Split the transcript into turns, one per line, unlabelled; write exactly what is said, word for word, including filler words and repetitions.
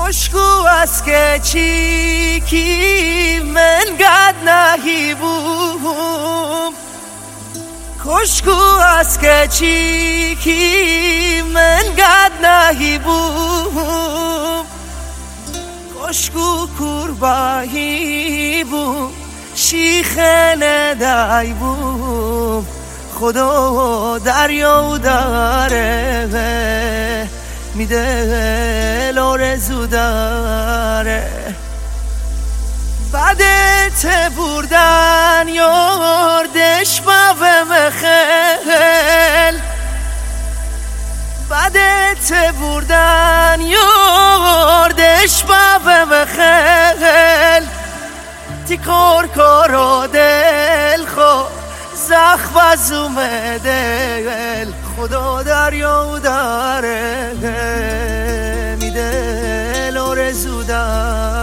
خوشگو است که چی کی من قد نهی بوم خوشگو است که چی کی من قد نهی بوم خوشگو کربایی بوم شیخ ندای بوم خدا دریا داره میده آرزو داره بعدت بردن یاردش باوه مخل بعدت بردن یاردش باوه مخل تی کار کارا دل خو زخ بزوم دل خدا دریا داره میده آرزو داره